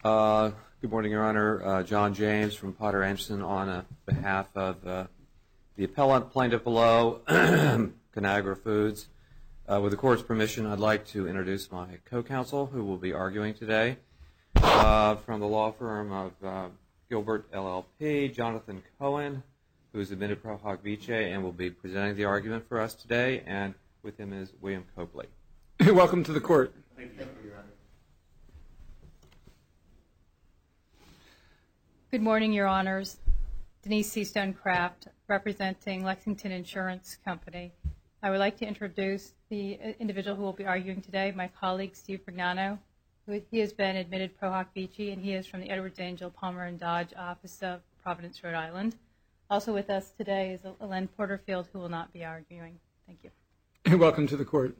Good morning, Your Honor. John James from Potter Anderson on behalf of the appellant plaintiff below, Conagra Foods. With the court's permission, I'd like to introduce my co-counsel who will be arguing today. From the law firm of Gilbert LLP, Jonathan Cohen, who is admitted pro hoc vice and will be presenting the argument for us today, and with him is William Copley. Welcome to the court. Thank you, Your Honor. Good morning, Your Honors. Denise C. Stonecraft, representing Lexington Insurance Company. I would like to introduce the individual who will be arguing today, my colleague Steve Brignano. He has been admitted pro hoc vice, and he is from the Edwards Angel Palmer and Dodge office of Providence, Rhode Island. Also with us today is Len Porterfield, who will not be arguing. Thank you. Welcome to the court.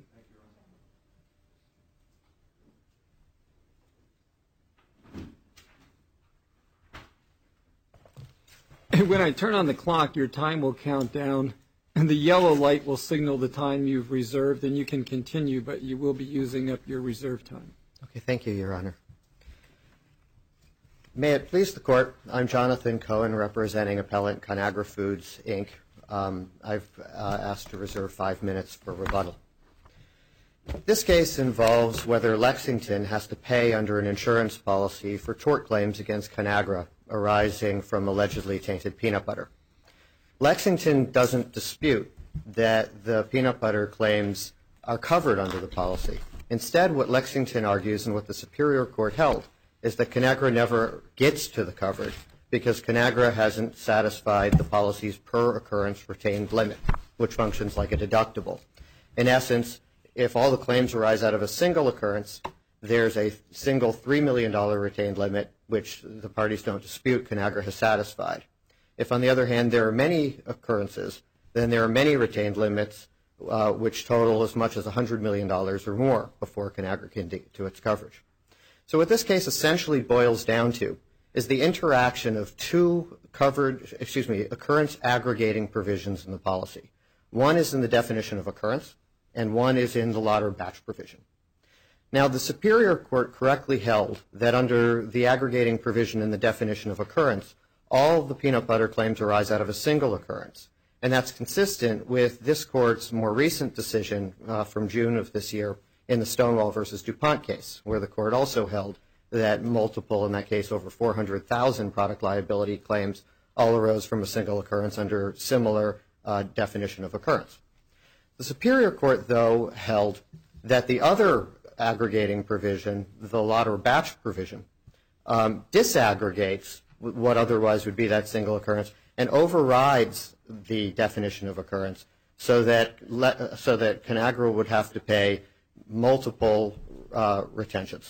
When I turn on the clock, your time will count down, and the yellow light will signal the time you've reserved, and you can continue, but you will be using up your reserve time. Okay, thank you, Your Honor. May it please the court, I'm Jonathan Cohen, representing appellant Conagra Foods, Inc. I've asked to reserve 5 minutes for rebuttal. This case involves whether Lexington has to pay under an insurance policy for tort claims against Conagra arising from allegedly tainted peanut butter. Lexington doesn't dispute that the peanut butter claims are covered under the policy. Instead, what Lexington argues and what the Superior Court held is that Conagra never gets to the coverage because Conagra hasn't satisfied the policy's per occurrence retained limit, which functions like a deductible. In essence, if all the claims arise out of a single occurrence, there's a single $3 million retained limit, which the parties don't dispute Conagra has satisfied. If, on the other hand, there are many occurrences, then there are many retained limits, which total as much as $100 million or more before Conagra can get to its coverage. So what this case essentially boils down to is the interaction of two occurrence aggregating provisions in the policy. One is in the definition of occurrence, and one is in the latter batch provision. Now, the Superior Court correctly held that under the aggregating provision in the definition of occurrence, all of the peanut butter claims arise out of a single occurrence. And that's consistent with this court's more recent decision from June of this year in the Stonewall versus DuPont case, where the court also held that multiple, in that case over 400,000 product liability claims all arose from a single occurrence under similar definition of occurrence. The Superior Court, though, held that the other aggregating provision, the latter batch provision, disaggregates what otherwise would be that single occurrence and overrides the definition of occurrence so that Conagra would have to pay multiple retentions.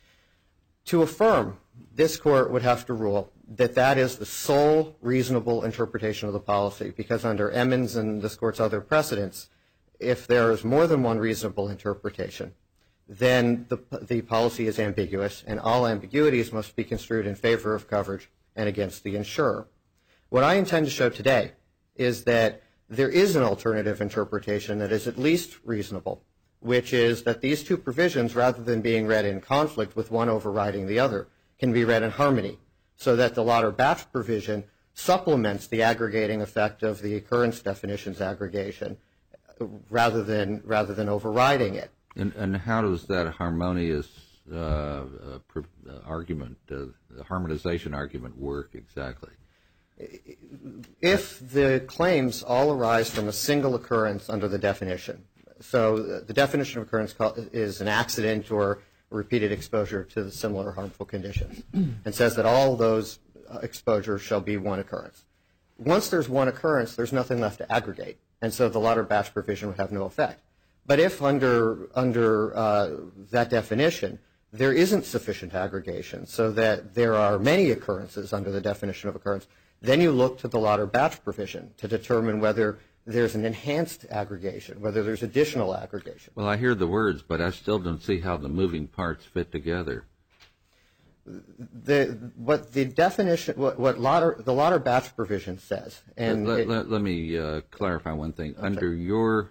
To affirm, this court would have to rule that that is the sole reasonable interpretation of the policy, because under Emmons and this court's other precedents, if there is more than one reasonable interpretation, then the policy is ambiguous, and all ambiguities must be construed in favor of coverage and against the insurer. What I intend to show today is that there is an alternative interpretation that is at least reasonable, which is that these two provisions, rather than being read in conflict with one overriding the other, can be read in harmony, so that the latter batch provision supplements the aggregating effect of the occurrence definitions aggregation rather than overriding it. And how does that harmonious argument, the harmonization argument, work exactly? If the claims all arise from a single occurrence under the definition, so the definition of occurrence is an accident or repeated exposure to the similar harmful conditions, and says that all those exposures shall be one occurrence. Once there's one occurrence, there's nothing left to aggregate, and so the latter batch provision would have no effect. But if under that definition, there isn't sufficient aggregation so that there are many occurrences under the definition of occurrence, then you look to the latter batch provision to determine whether there's an enhanced aggregation, whether there's additional aggregation. Well, I hear the words, but I still don't see how the moving parts fit together. What the latter batch provision says, and let me clarify one thing. Okay. Under your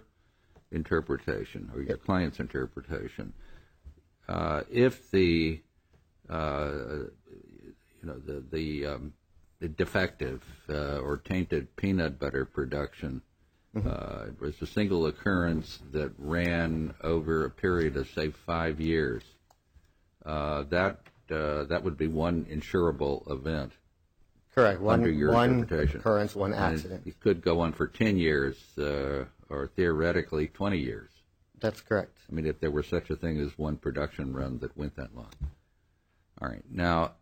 interpretation or your client's interpretation, if the the defective or tainted peanut butter production was a single occurrence that ran over a period of, say, 5 years, that would be one insurable event. Correct. Under your one interpretation. occurrence, one And accident. it could go on for 10 years or theoretically 20 years. That's correct. I mean, if there were such a thing as one production run that went that long. All right. Now,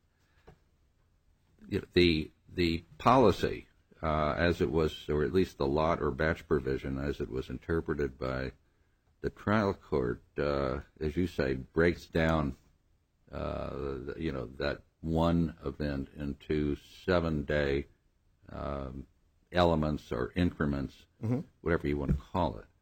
the policy, as it was, or at least the lot or batch provision as it was interpreted by the trial court, as you say, breaks down, that one event into 7-day elements or increments, whatever you want to call it.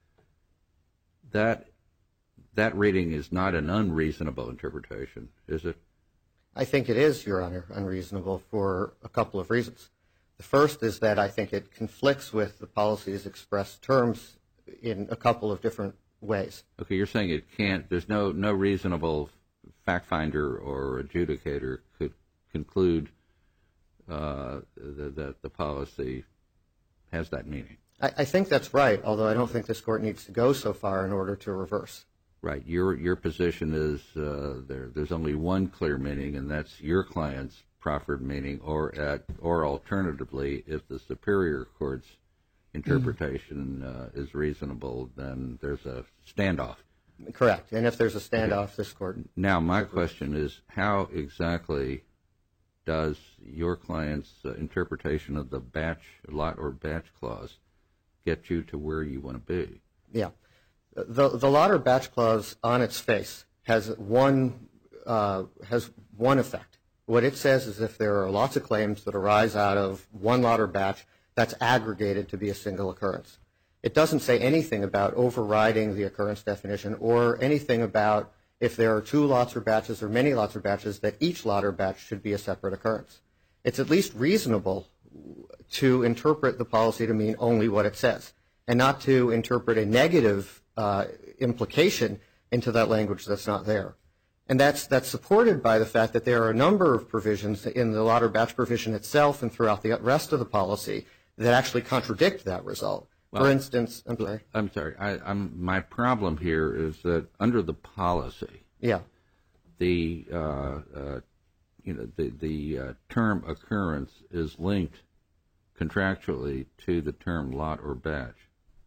That reading is not an unreasonable interpretation, is it? I think it is, Your Honor, unreasonable for a couple of reasons. The first is that I think it conflicts with the policy's expressed terms in a couple of different ways. Okay, you're saying it can't, there's no reasonable fact finder or adjudicator could conclude that the policy has that meaning. I think that's right, although I don't think this court needs to go so far in order to reverse. Right. Your position is there's only one clear meaning, and that's your client's proffered meaning, or alternatively, if the superior court's interpretation is reasonable, then there's a standoff. Correct. And if there's a standoff, this court... Now, my question is, how exactly does your client's interpretation of the lot or batch clause get you to where you want to be? Yeah. The lot or batch clause on its face has one effect. What it says is if there are lots of claims that arise out of one lot or batch, that's aggregated to be a single occurrence. It doesn't say anything about overriding the occurrence definition or anything about if there are 2 lots or batches or many lots or batches that each lot or batch should be a separate occurrence. It's at least reasonable to interpret the policy to mean only what it says and not to interpret a negative implication into that language that's not there. And that's supported by the fact that there are a number of provisions in the lot or batch provision itself and throughout the rest of the policy that actually contradict that result. For instance, I'm sorry. My problem here is that under the policy, the term occurrence is linked contractually to the term lot or batch.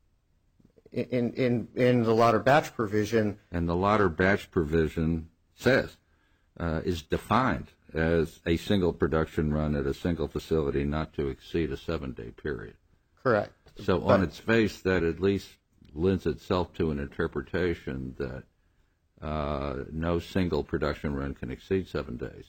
In the lot or batch provision. And the lot or batch provision says is defined as a single production run at a single facility not to exceed a 7-day period. Correct. So on its face, that at least lends itself to an interpretation that no single production run can exceed 7 days.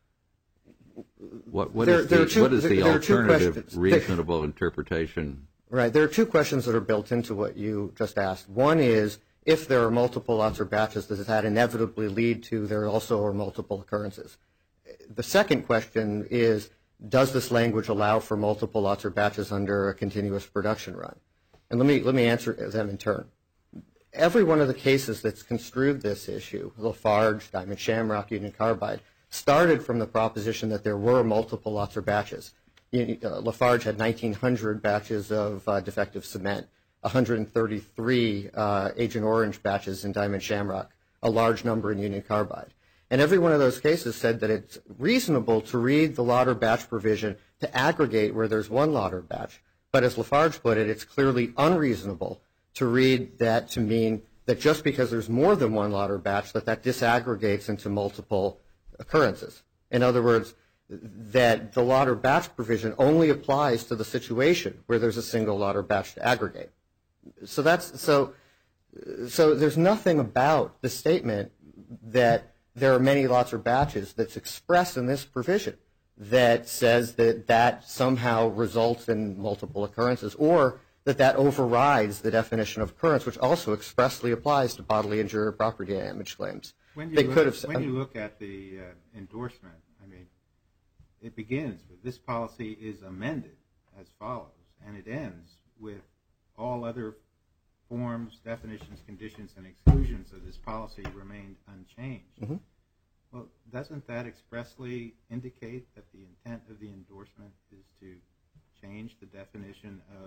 What is the alternative reasonable interpretation? Right. There are 2 questions that are built into what you just asked. One is if there are multiple lots or batches, does that inevitably lead to there also are multiple occurrences? The second question is, does this language allow for multiple lots or batches under a continuous production run? And let me answer them in turn. Every one of the cases that's construed this issue, Lafarge, Diamond Shamrock, Union Carbide, started from the proposition that there were multiple lots or batches. Lafarge had 1,900 batches of defective cement, 133 Agent Orange batches in Diamond Shamrock, a large number in Union Carbide. And every one of those cases said that it's reasonable to read the lot or batch provision to aggregate where there's one lot or batch. But as Lafarge put it, it's clearly unreasonable to read that to mean that just because there's more than one lot or batch, that disaggregates into multiple occurrences. In other words, that the lot or batch provision only applies to the situation where there's a single lot or batch to aggregate. So there's nothing about the statement that there are many lots or batches that's expressed in this provision that says that somehow results in multiple occurrences or that overrides the definition of occurrence, which also expressly applies to bodily injury or property damage claims. When you look at the endorsement, I mean, it begins with this policy is amended as follows, and it ends with all other forms, definitions, conditions, and exclusions of this policy remained unchanged. Well, doesn't that expressly indicate that the intent of the endorsement is to change the definition of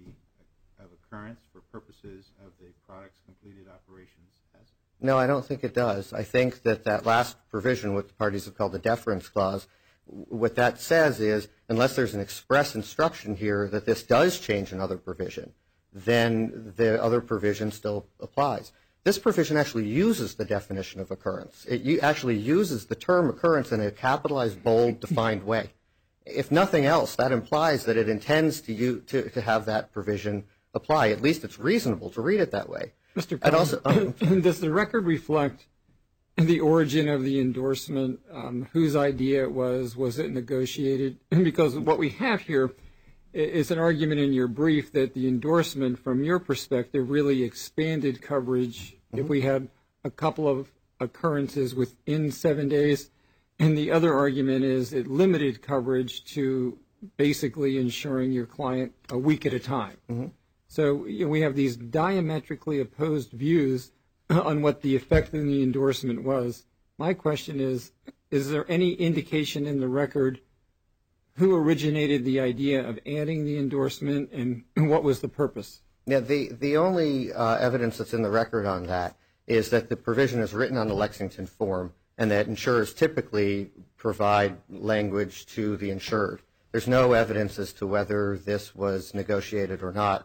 occurrence for purposes of the product's completed operations as? No, I don't think it does. I think that last provision, what the parties have called the deference clause, what that says is, unless there's an express instruction here that this does change another provision, then the other provision still applies. This provision actually uses the definition of occurrence. It actually uses the term occurrence in a capitalized, bold, defined way. If nothing else, that implies that it intends to have that provision apply. At least it's reasonable to read it that way. Mr. Cohen, does the record reflect the origin of the endorsement, whose idea it was it negotiated? Because what we have here is an argument in your brief that the endorsement, from your perspective, really expanded coverage if we had a couple of occurrences within 7 days, and the other argument is it limited coverage to basically insuring your client a week at a time. Mm-hmm. So we have these diametrically opposed views on what the effect of the endorsement was. My question is there any indication in the record who originated the idea of adding the endorsement and what was the purpose? Yeah, the only evidence that's in the record on that is that the provision is written on the Lexington form and that insurers typically provide language to the insured. There's no evidence as to whether this was negotiated or not.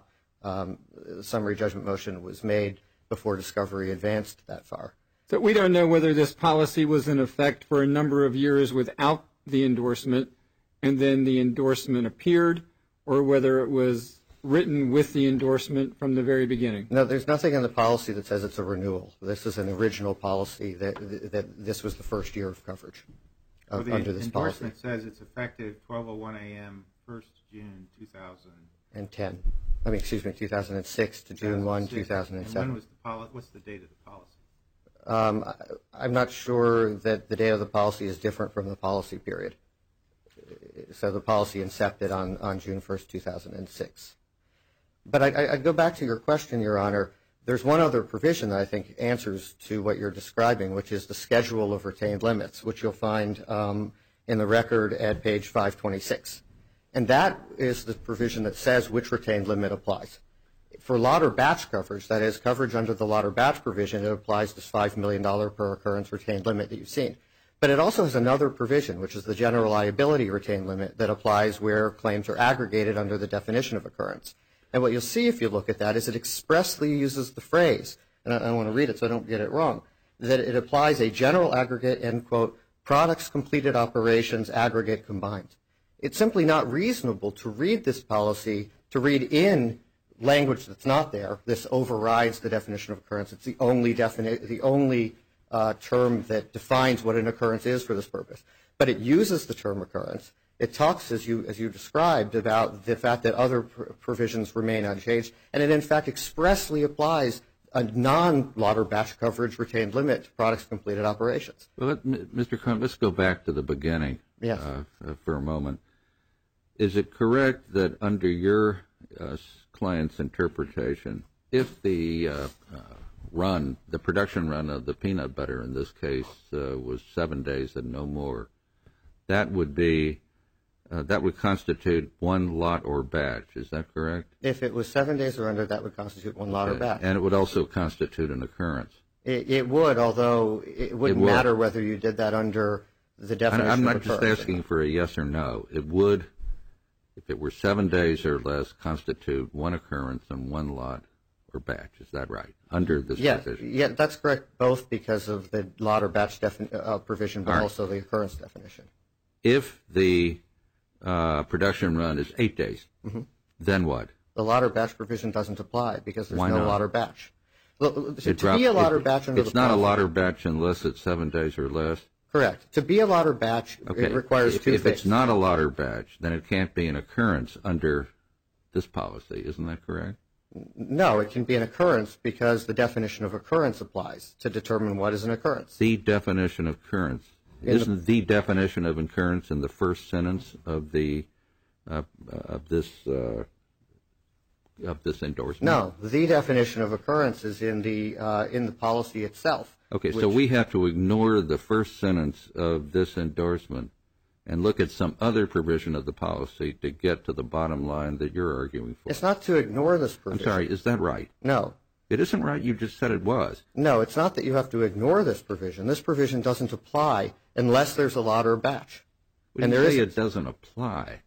Summary judgment motion was made before discovery advanced that far. So we don't know whether this policy was in effect for a number of years without the endorsement and then the endorsement appeared, or whether it was written with the endorsement from the very beginning. No, there's nothing in the policy that says it's a renewal. This is an original policy that this was the first year of coverage under this policy. The endorsement says it's effective 12:01 a.m. 1st June 2010. 2006 to June 1, 2007. And when was the policy? What's the date of the policy? I'm not sure that the date of the policy is different from the policy period. So the policy incepted on June 1st, 2006. But I go back to your question, Your Honor. There's one other provision that I think answers to what you're describing, which is the schedule of retained limits, which you'll find in the record at page 526. And that is the provision that says which retained limit applies. For lot or batch coverage, that is coverage under the lot or batch provision, it applies this $5 million per occurrence retained limit that you've seen. But it also has another provision, which is the general liability retained limit that applies where claims are aggregated under the definition of occurrence. And what you'll see if you look at that is it expressly uses the phrase, and I want to read it so I don't get it wrong, that it applies a general aggregate, end quote, products completed operations aggregate combined. It's simply not reasonable to read this policy, to read in language that's not there. This overrides the definition of occurrence. It's the only term that defines what an occurrence is for this purpose. But it uses the term occurrence. It talks, as you described, about the fact that other provisions remain unchanged, and it in fact expressly applies a non-lot or batch coverage retained limit to products completed operations. Well, Mr. Crump, let's go back to the beginning for a moment. Is it correct that under your client's interpretation, if the production run of the peanut butter in this case was 7 days and no more, that would constitute one lot or batch? Is that correct? If it was 7 days or under, that would constitute one lot or batch. And it would also constitute an occurrence. It would, although it wouldn't matter whether you did that under the definition I'm not of occurrence. just asking for a yes or no. It would, if it were 7 days or less, constitute one occurrence and one lot or batch. Is that right? Under this provision? Yeah, that's correct, both because of the lot or batch provision, but also the occurrence definition. If the production run is 8 days, then what? The lot or batch provision doesn't apply because there's no lot or batch. It's not a lot or batch unless it's 7 days or less? Correct. To be a lot or batch, it requires two things. If it's not a lot or batch, then it can't be an occurrence under this policy. Isn't that correct? No, it can be an occurrence because the definition of occurrence applies to determine what is an occurrence. The definition of occurrence. Isn't the definition of occurrence in the first sentence of the of this of this endorsement? No, the definition of occurrence is in the policy itself. Okay, so we have to ignore the first sentence of this endorsement and look at some other provision of the policy to get to the bottom line that you're arguing for. It's not to ignore this provision. I'm sorry, is that right? No. It isn't right? You just said it was. No, it's not that you have to ignore this provision. This provision doesn't apply unless there's a lot or batch. When you say it doesn't apply,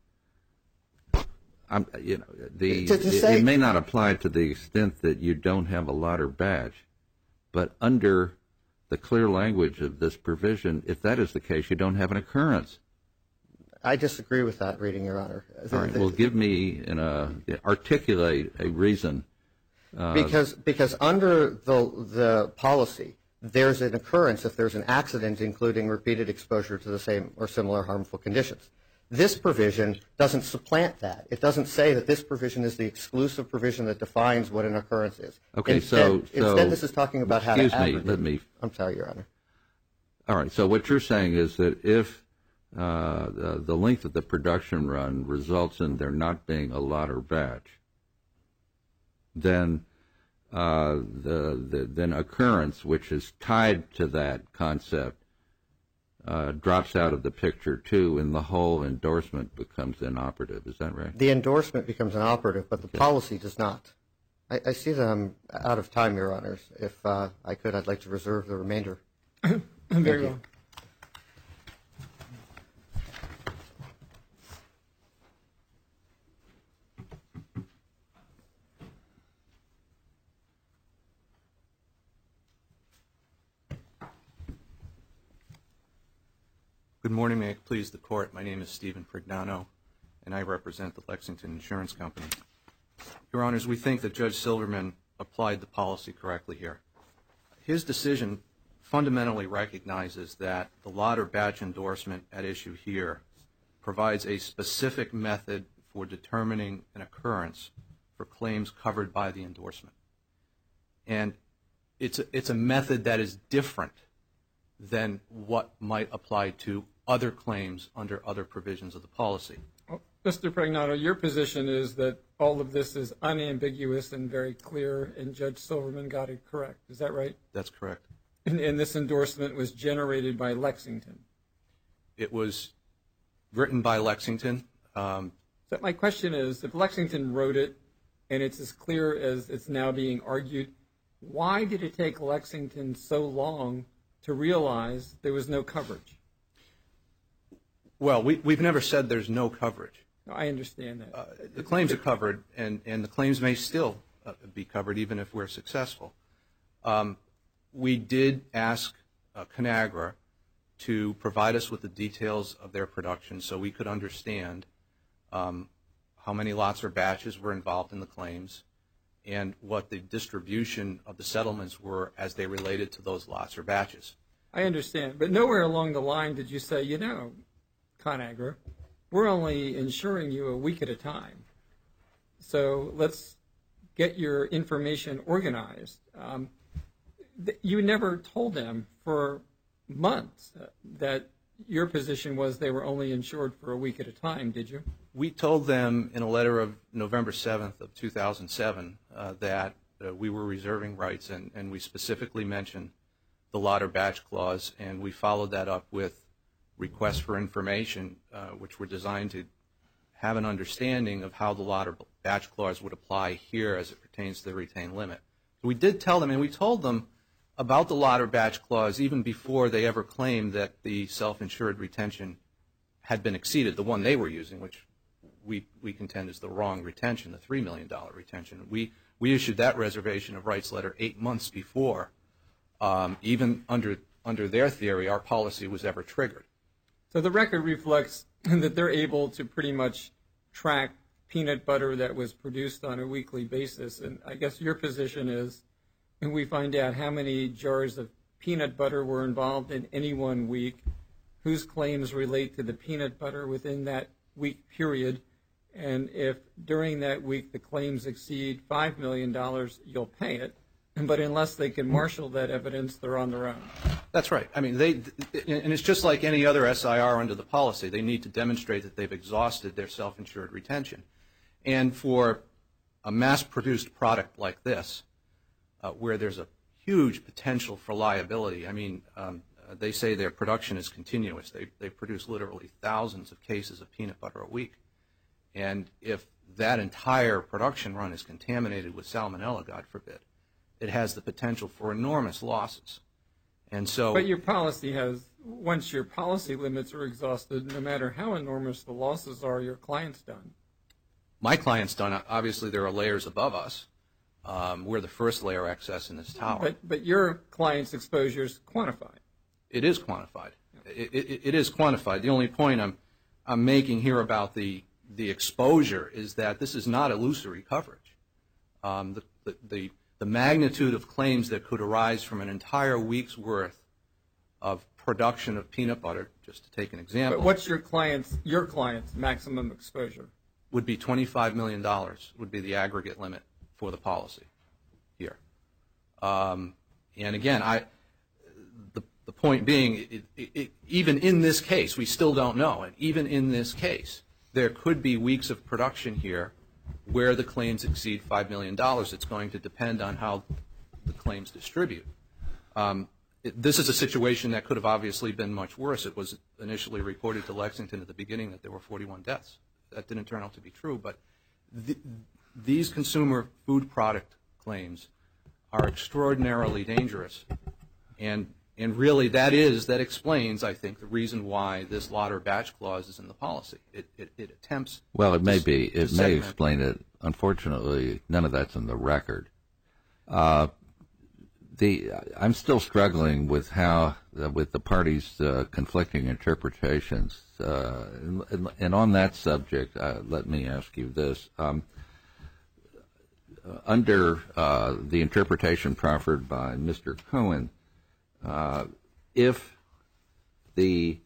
it may not apply to the extent that you don't have a lot or batch, but under the clear language of this provision, if that is the case, you don't have an occurrence. I disagree with that reading, Your Honor. All right, well, give me articulate a reason. Because under the policy, there's an occurrence if there's an accident, including repeated exposure to the same or similar harmful conditions. This provision doesn't supplant that. It doesn't say that this provision is the exclusive provision that defines what an occurrence is. Okay, instead, this is talking about how to aggregate. I'm sorry, Your Honor. All right, so what you're saying is that if the length of the production run results in there not being a lot or batch, then then occurrence, which is tied to that concept, drops out of the picture too, and the whole endorsement becomes inoperative. Is that right? The endorsement becomes inoperative, but the policy does not. I see that I'm out of time, Your Honors. If I could, I'd like to reserve the remainder. Very well. Good morning. May it please the Court. My name is Stephen Prignano, and I represent the Lexington Insurance Company. Your Honors, we think that Judge Silverman applied the policy correctly here. His decision fundamentally recognizes that the lot or batch endorsement at issue here provides a specific method for determining an occurrence for claims covered by the endorsement. And it's a method that is different than what might apply to other claims under other provisions of the policy. Well, Mr. Prignano, your position is that all of this is unambiguous and very clear, and Judge Silverman got it correct. Is that right? That's correct. And this endorsement was generated by Lexington. It was written by Lexington. So my question is, if Lexington wrote it and it's as clear as it's now being argued, why did it take Lexington so long to realize there was no coverage? Well, we've never said there's no coverage. I understand that. The claims are covered, and the claims may still be covered even if we're successful. We did ask ConAgra to provide us with the details of their production so we could understand how many lots or batches were involved in the claims and what the distribution of the settlements were as they related to those lots or batches. I understand, but nowhere along the line did you say, ConAgra, we're only insuring you a week at a time, so let's get your information organized. You never told them for months that your position was they were only insured for a week at a time, did you? We told them in a letter of November 7th of 2007 that we were reserving rights, and we specifically mentioned the lot or batch clause, and we followed that up with requests for information, which were designed to have an understanding of how the lot or batch clause would apply here as it pertains to the retained limit. So we did tell them, and we told them about the lot or batch clause even before they ever claimed that the self-insured retention had been exceeded, the one they were using, which we contend is the wrong retention, the $3 million retention. We issued that reservation of rights letter 8 months before, even under their theory, our policy was ever triggered. So the record reflects that they're able to pretty much track peanut butter that was produced on a weekly basis, and I guess your position is, and we find out how many jars of peanut butter were involved in any 1 week, whose claims relate to the peanut butter within that week period, and if during that week the claims exceed $5 million, you'll pay it. But unless they can marshal that evidence, they're on their own. That's right. I mean, and it's just like any other SIR under the policy. They need to demonstrate that they've exhausted their self-insured retention. And for a mass-produced product like this, where there's a huge potential for liability. I mean, they say their production is continuous. They produce literally thousands of cases of peanut butter a week. And if that entire production run is contaminated with salmonella, God forbid, it has the potential for enormous losses. And so, but your policy has, once your policy limits are exhausted, no matter how enormous the losses are, your client's done. My client's done. Obviously, there are layers above us. We're the first layer excess in this tower. But your client's exposure is quantified. It is quantified. It is quantified. The only point I'm making here about the exposure is that this is not illusory coverage. The magnitude of claims that could arise from an entire week's worth of production of peanut butter, just to take an example. But what's your client's maximum exposure? Would be $25 million would be the aggregate limit for the policy here. And again, the point being, even in this case, we still don't know. And even in this case, there could be weeks of production here where the claims exceed $5 million. It's going to depend on how the claims distribute. This is a situation that could have obviously been much worse. It was initially reported to Lexington at the beginning that there were 41 deaths. That didn't turn out to be true. But these consumer food product claims are extraordinarily dangerous. And really that explains, I think, the reason why this lot or batch clause is in the policy. It attempts. Well, it may be. It may segment. Explain it. Unfortunately, none of that's in the record. I'm still struggling with with the parties' conflicting interpretations. And on that subject, let me ask you this. Under the interpretation proffered by Mr. Cohen, if the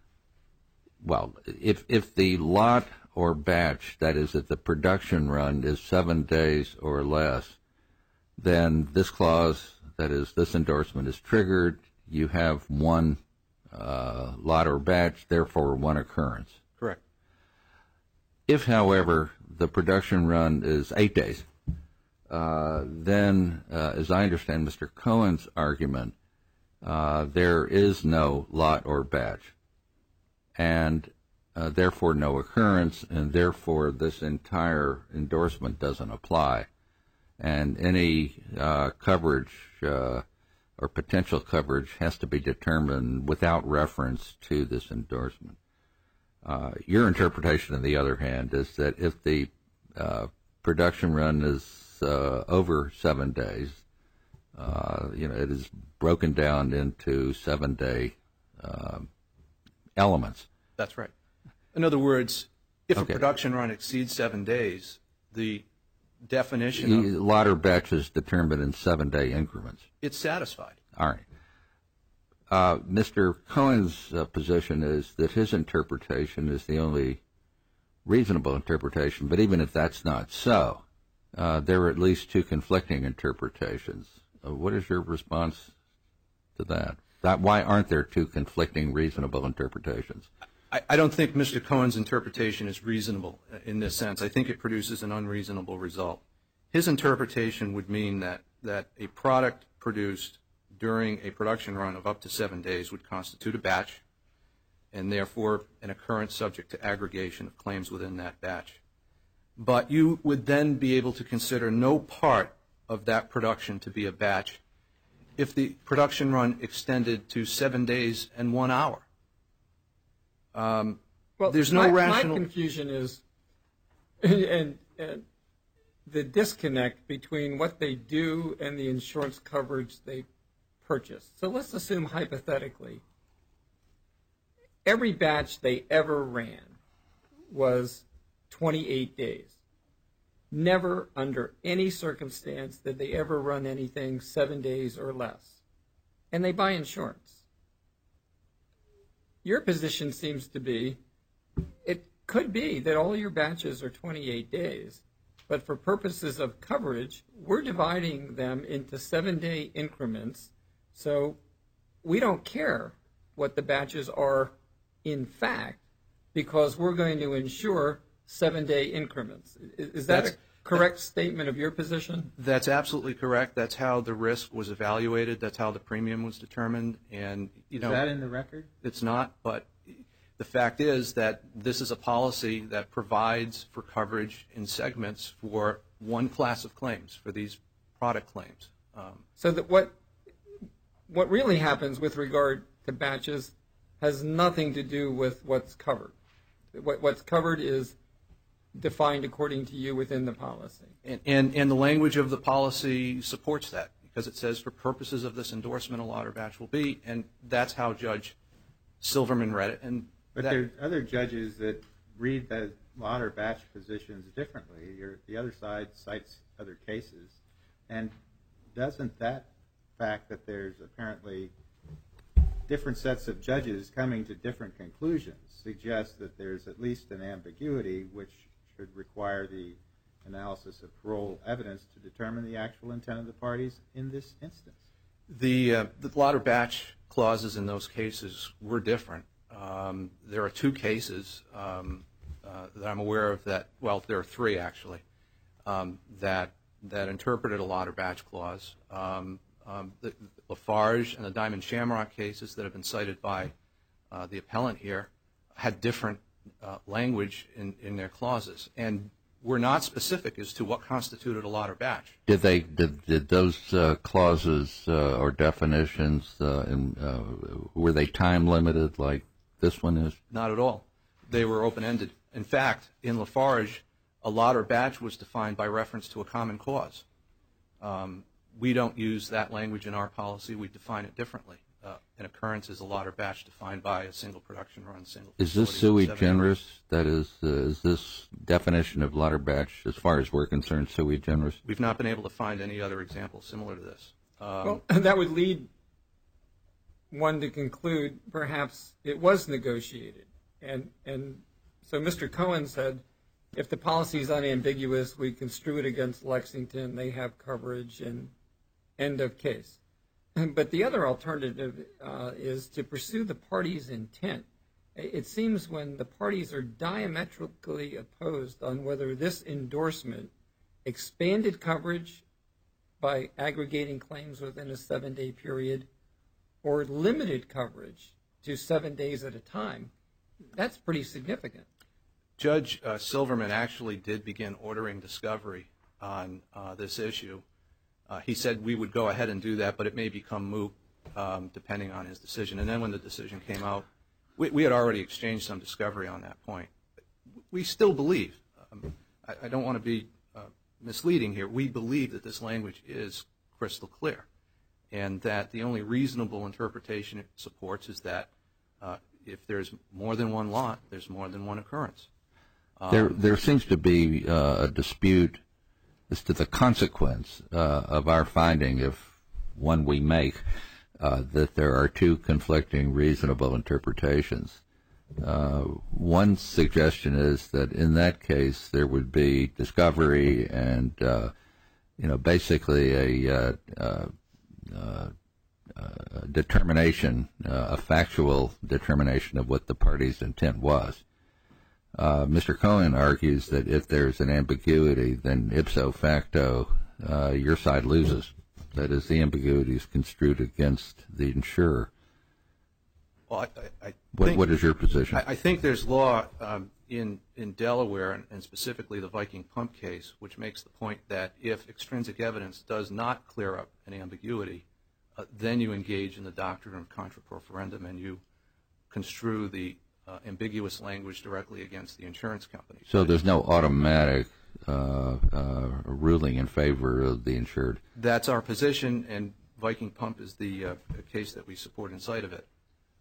lot or batch, that is, if the production run is 7 days or less, then this clause, that is, this endorsement is triggered. You have one lot or batch, therefore one occurrence. Correct. If, however, the production run is 8 days, then, as I understand Mr. Cohen's argument, there is no lot or batch, and therefore no occurrence, and therefore this entire endorsement doesn't apply. And any coverage or potential coverage has to be determined without reference to this endorsement. Your interpretation, on the other hand, is that if the production run is over 7 days, it is broken down into 7-day elements. That's right. In other words, if a production run exceeds 7 days, the definition of lot or batch is determined in 7-day increments. It's satisfied. All right. Mr. Cohen's position is that his interpretation is the only reasonable interpretation, but even if that's not so, there are at least two conflicting interpretations. What is your response to that? Why aren't there two conflicting reasonable interpretations? I don't think Mr. Cohen's interpretation is reasonable in this sense. I think it produces an unreasonable result. His interpretation would mean that a product produced during a production run of up to 7 days would constitute a batch, and therefore an occurrence subject to aggregation of claims within that batch. But you would then be able to consider no part of that production to be a batch if the production run extended to 7 days and 1 hour. There's no rational. My confusion is, and the disconnect between what they do and the insurance coverage they purchase. So let's assume hypothetically, every batch they ever ran was 28 days. Never under any circumstance did they ever run anything 7 days or less. And they buy insurance. Your position seems to be, it could be that all your batches are 28 days, but for purposes of coverage, we're dividing them into 7-day increments, so we don't care what the batches are in fact, because we're going to insure 7-day increments. Is that a correct statement of your position? That's absolutely correct. That's how the risk was evaluated. That's how the premium was determined. And Is that in the record? It's not, but the fact is that this is a policy that provides for coverage in segments for one class of claims, for these product claims. So that what really happens with regard to batches has nothing to do with what's covered. What's covered is defined according to you within the policy. And the language of the policy supports that, because it says for purposes of this endorsement, a lot or batch will be, and that's how Judge Silverman read it. But there are other judges that read the lot or batch positions differently. The other side cites other cases. And doesn't that fact that there's apparently different sets of judges coming to different conclusions suggest that there's at least an ambiguity which should require the analysis of parole evidence to determine the actual intent of the parties in this instance? The lot or batch clauses in those cases were different. There are two cases that I'm aware of that, well, there are three actually, that interpreted a lot or batch clause. The Lafarge and the Diamond Shamrock cases that have been cited by the appellant here had different language in their clauses, and were not specific as to what constituted a lot or batch. Did those clauses or definitions were they time limited like this one is? Not at all. They were open-ended. In fact, in Lafarge, a lot or batch was defined by reference to a common cause. We don't use that language in our policy. We define it differently. An occurrence is a lot or batch defined by a single production run, single facility. Is this sui generis? That is this definition of lot or batch, as far as we're concerned, sui generis? We've not been able to find any other examples similar to this. Well, that would lead one to conclude perhaps it was negotiated. And so Mr. Cohen said, if the policy is unambiguous, we construe it against Lexington, they have coverage, and end of case. But the other alternative is to pursue the party's intent. It seems when the parties are diametrically opposed on whether this endorsement expanded coverage by aggregating claims within a 7-day period or limited coverage to 7 days at a time, that's pretty significant. Judge Silverman actually did begin ordering discovery on this issue. He said we would go ahead and do that, but it may become moot depending on his decision. And then when the decision came out, we had already exchanged some discovery on that point. We still believe, I don't want to be misleading here, we believe that this language is crystal clear and that the only reasonable interpretation it supports is that if there's more than one lot, there's more than one occurrence. There seems to be a dispute as to the consequence of our finding, if one we make, that there are two conflicting reasonable interpretations. One suggestion is that in that case there would be discovery and basically a determination, a factual determination of what the party's intent was. Mr. Cohen argues that if there's an ambiguity, then ipso facto, your side loses. That is, the ambiguity is construed against the insurer. Well, I think, what is your position? I think there's law in Delaware, and specifically the Viking Pump case, which makes the point that if extrinsic evidence does not clear up an ambiguity, then you engage in the doctrine of contra pro referendum and you construe the ambiguous language directly against the insurance company. So there's no automatic ruling in favor of the insured? That's our position, and Viking Pump is the case that we support in sight of it,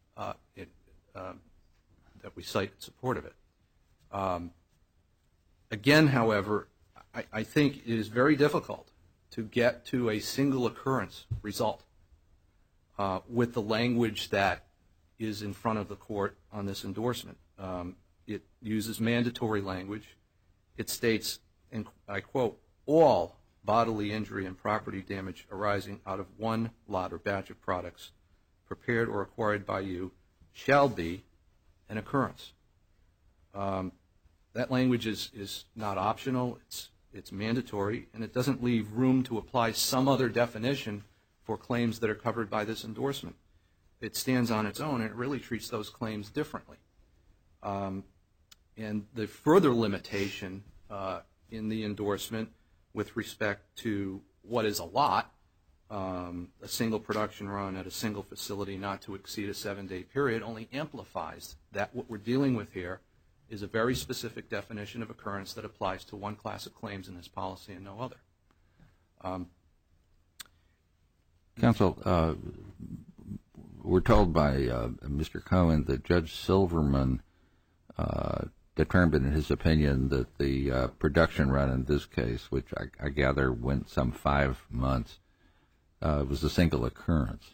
that we cite in support of it. Again, however, I think it is very difficult to get to a single occurrence result with the language that is in front of the court on this endorsement. It uses mandatory language. It states, and I quote, all bodily injury and property damage arising out of one lot or batch of products prepared or acquired by you shall be an occurrence. That language is not optional. It's mandatory, and it doesn't leave room to apply some other definition for claims that are covered by this endorsement. It stands on its own, and it really treats those claims differently. And the further limitation in the endorsement with respect to what is a lot, a single production run at a single facility not to exceed a 7-day period, only amplifies that what we're dealing with here is a very specific definition of occurrence that applies to one class of claims in this policy and no other. Counsel, we're told by Mr. Cohen that Judge Silverman determined in his opinion that the production run in this case, which I gather went some 5 months, was a single occurrence.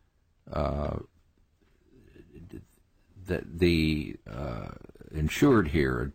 The insured here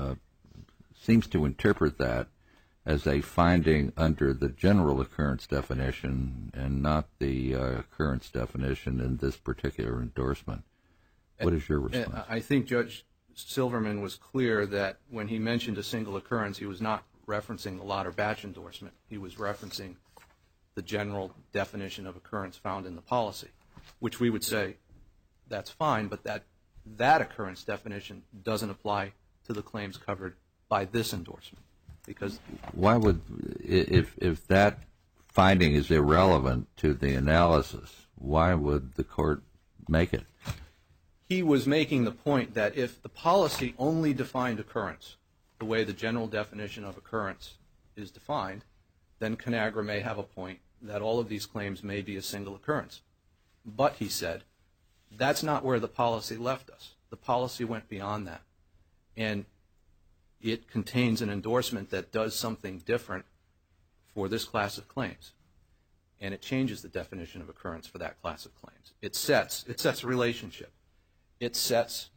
seems to interpret that as a finding under the general occurrence definition and not the occurrence definition in this particular endorsement. What is your response? I think Judge Silverman was clear that when he mentioned a single occurrence, he was not referencing the lot or batch endorsement. He was referencing the general definition of occurrence found in the policy, which we would say that's fine, but that occurrence definition doesn't apply to the claims covered by this endorsement. Because why would, if that finding is irrelevant to the analysis, why would the court make it? He was making the point that if the policy only defined occurrence the way the general definition of occurrence is defined, then ConAgra may have a point that all of these claims may be a single occurrence. But, he said, that's not where the policy left us. The policy went beyond that. And it contains an endorsement that does something different for this class of claims. And it changes the definition of occurrence for that class of claims. It sets a relationship. It sets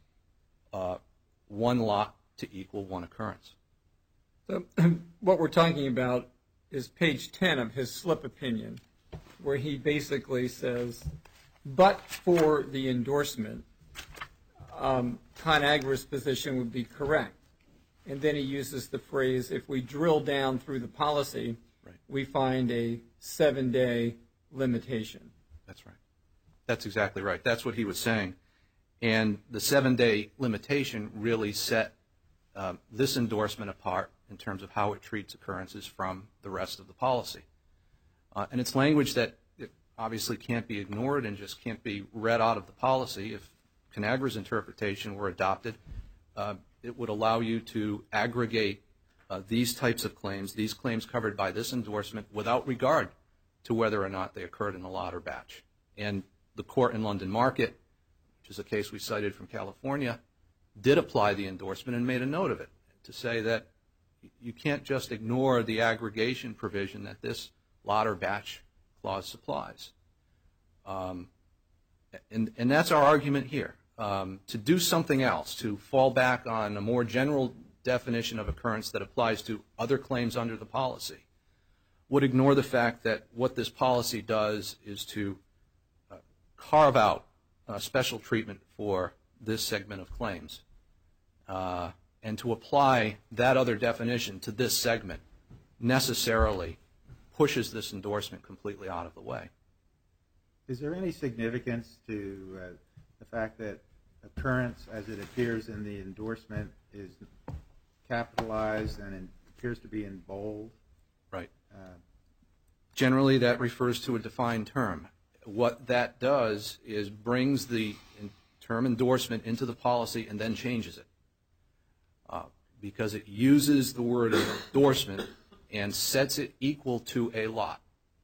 one lot to equal one occurrence. So what we're talking about is page 10 of his slip opinion, where he basically says, but for the endorsement, ConAgra's position would be correct. And then he uses the phrase, if we drill down through the policy, right, we find a 7-day limitation. That's right. That's exactly right. That's what he was saying. And the 7-day limitation really set this endorsement apart in terms of how it treats occurrences from the rest of the policy. And it's language that obviously can't be ignored and just can't be read out of the policy. If ConAgra's interpretation were adopted, it would allow you to aggregate these types of claims, these claims covered by this endorsement, without regard to whether or not they occurred in a lot or batch. And the court in London Market, which is a case we cited from California, did apply the endorsement and made a note of it to say that you can't just ignore the aggregation provision that this lot or batch clause supplies. And that's our argument here. To do something else, to fall back on a more general definition of occurrence that applies to other claims under the policy, would ignore the fact that what this policy does is to carve out special treatment for this segment of claims and to apply that other definition to this segment necessarily pushes this endorsement completely out of the way. Is there any significance to the fact that occurrence, as it appears in the endorsement, is capitalized and it appears to be in bold? Right. Generally, that refers to a defined term. What that does is brings the term endorsement into the policy and then changes it because it uses the word endorsement and sets it equal to a lot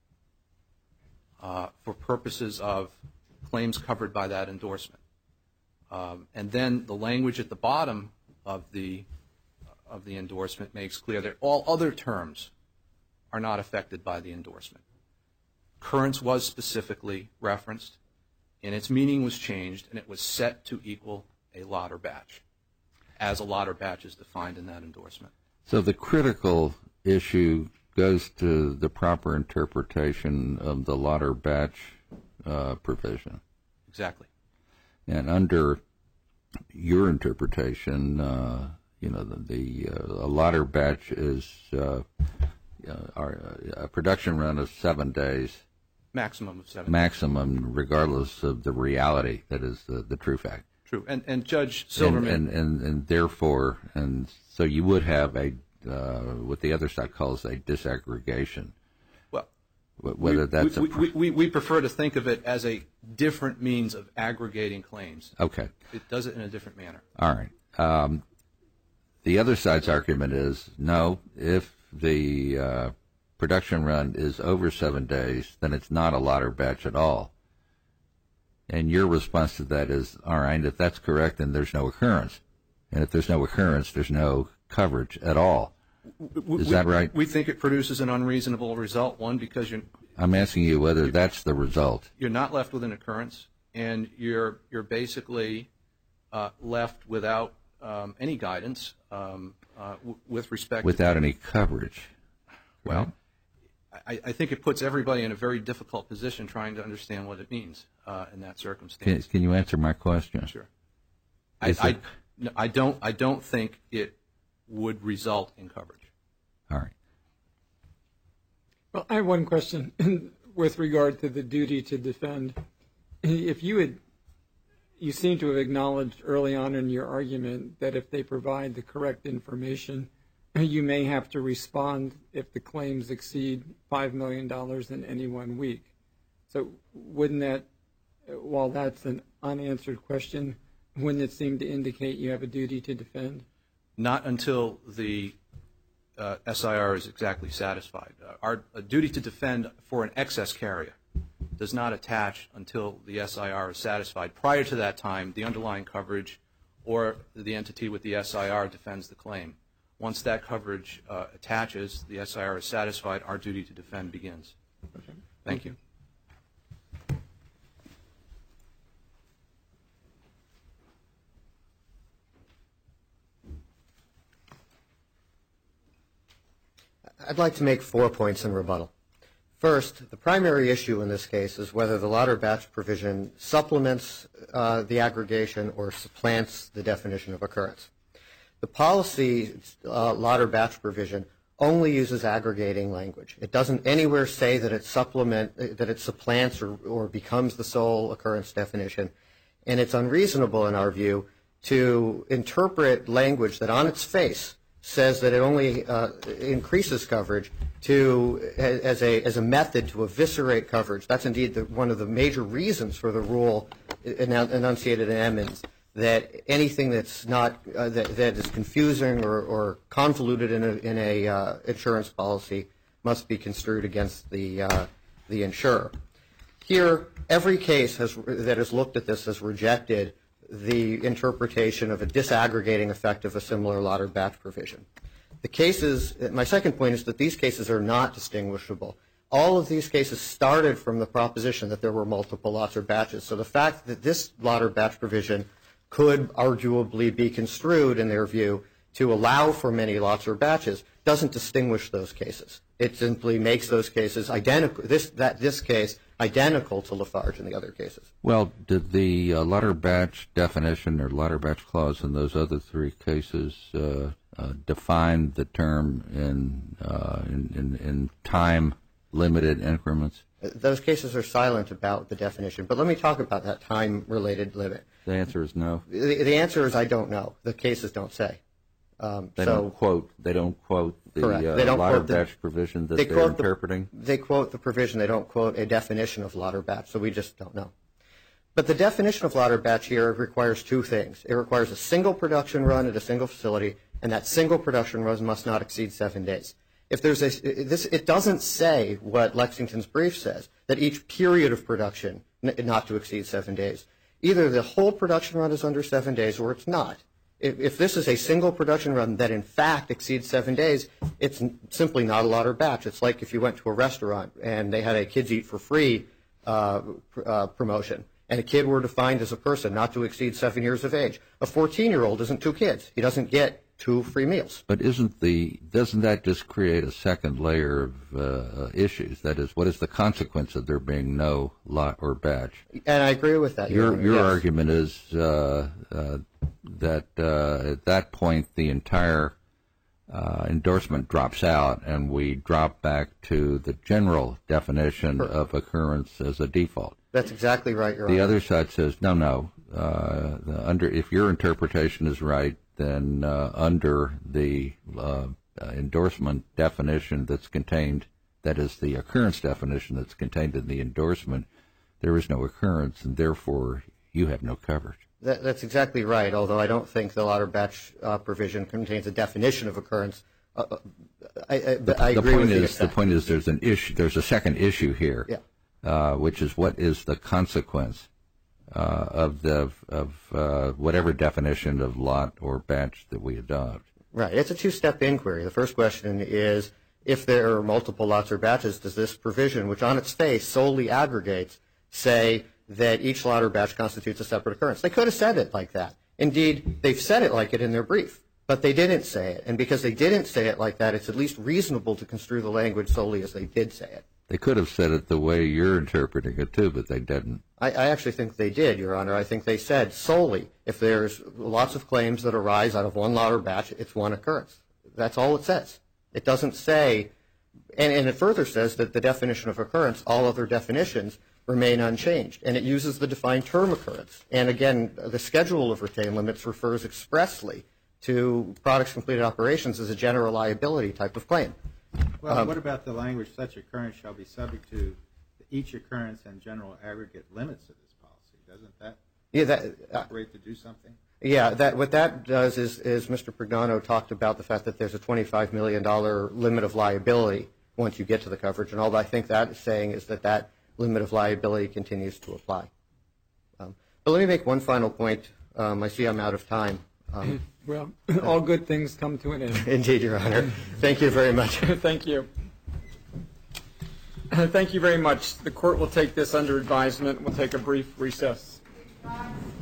for purposes of claims covered by that endorsement. And then the language at the bottom of the endorsement makes clear that all other terms are not affected by the endorsement. Occurrence was specifically referenced, and its meaning was changed, and it was set to equal a lot or batch, as a lot or batch is defined in that endorsement. So the critical issue goes to the proper interpretation of the lot or batch provision. Exactly. And under your interpretation, a lauder batch is a production run of 7 days. Maximum of 7 Maximum, regardless of the reality that is the true fact. True. And Judge Silverman. And therefore, and so you would have what the other side calls a disaggregation. Well, whether that's we prefer to think of it as a different means of aggregating claims. Okay. It does it in a different manner. All right. The other side's argument is, no, if the production run is over 7 days, then it's not a lauder batch at all. And your response to that is, all right, if that's correct, then there's no occurrence. And if there's no occurrence, there's no coverage at all. Is that right? We think it produces an unreasonable result, one, because I'm asking you whether that's the result. You're not left with an occurrence, and you're basically left without any guidance with respect without any coverage. Well, I think it puts everybody in a very difficult position trying to understand what it means in that circumstance. Can you answer my question? Sure. I don't think it would result in coverage. All right. Well, I have one question with regard to the duty to defend. If you seem to have acknowledged early on in your argument that if they provide the correct information, you may have to respond if the claims exceed $5 million in any 1 week. So wouldn't that, while that's an unanswered question, wouldn't it seem to indicate you have a duty to defend? Not until the SIR is exactly satisfied. Our duty to defend for an excess carrier does not attach until the SIR is satisfied. Prior to that time, the underlying coverage or the entity with the SIR defends the claim. Once that coverage attaches, the SIR is satisfied, our duty to defend begins. Okay. Thank you. I'd like to make 4 points in rebuttal. First, the primary issue in this case is whether the lauder batch provision supplements the aggregation or supplants the definition of occurrence. The policy lauder batch provision only uses aggregating language. It doesn't anywhere say that it supplants or becomes the sole occurrence definition, and it's unreasonable in our view to interpret language that on its face says that it only increases coverage as a method to eviscerate coverage. That's indeed one of the major reasons for the rule enunciated in Emmons, that anything that's not that is confusing or convoluted in a insurance policy must be construed against the insurer. Here, every case that has looked at this has rejected the interpretation of a disaggregating effect of a similar lauder batch provision. The cases, my second point is that these cases are not distinguishable. All of these cases started from the proposition that there were multiple lots or batches. So the fact that this lauder batch provision could arguably be construed, in their view, to allow for many lots or batches doesn't distinguish those cases. It simply makes those cases identical, this case identical to Lafarge and the other cases. Well, did the lauder batch definition or lauder batch clause in those other three cases define the term in time-limited increments? Those cases are silent about the definition, but let me talk about that time-related limit. The answer is no. The answer is I don't know. The cases don't say. They don't quote the lauder batch provision that they're interpreting? They quote the provision. They don't quote a definition of lauder batch, so we just don't know. But the definition of lauder batch here requires two things. It requires a single production run at a single facility, and that single production run must not exceed 7 days. If there's it doesn't say what Lexington's brief says, that each period of production not to exceed 7 days. Either the whole production run is under 7 days or it's not. If this is a single production run that in fact exceeds 7 days, it's simply not a lauder batch. It's like if you went to a restaurant and they had a kids eat for free promotion, and a kid were defined as a person not to exceed 7 years of age. A 14-year-old isn't two kids. He doesn't get 2 free meals. But doesn't that just create a second layer of issues? That is, what is the consequence of there being no lot or batch? And I agree with that. Your yes. argument is that at that point the entire endorsement drops out and we drop back to the general definition of occurrence as a default. That's exactly right, Your Honor. The other side says, no. If your interpretation is right, then under the endorsement definition that's contained, that is the occurrence definition that's contained in the endorsement, there is no occurrence, and therefore you have no coverage. That's exactly right, although I don't think the lot or batch provision contains a definition of occurrence. I agree with you. The point is there's an issue. There's a second issue here, which is what is the consequence of whatever definition of lot or batch that we adopt. Right. It's a two-step inquiry. The first question is, if there are multiple lots or batches, does this provision, which on its face solely aggregates, say that each lot or batch constitutes a separate occurrence? They could have said it like that. Indeed, they've said it like it in their brief, but they didn't say it. And because they didn't say it like that, it's at least reasonable to construe the language solely as they did say it. They could have said it the way you're interpreting it, too, but they didn't. I actually think they did, Your Honor. I think they said solely if there's lots of claims that arise out of one lot or batch, it's one occurrence. That's all it says. It doesn't say, and it further says that the definition of occurrence, all other definitions, remain unchanged. And it uses the defined term occurrence. And again, the schedule of retained limits refers expressly to products completed operations as a general liability type of claim. Well, what about the language, such occurrence shall be subject to each occurrence and general aggregate limits of this policy? Doesn't that operate to do something? Yeah, what that does is Mr. Prignano talked about the fact that there's a $25 million limit of liability once you get to the coverage. And all I think that is saying is that limit of liability continues to apply. But let me make one final point. I see I'm out of time. Well, all good things come to an end. Indeed, Your Honor. Thank you very much. Thank you. Thank you very much. The court will take this under advisement. We'll take a brief recess.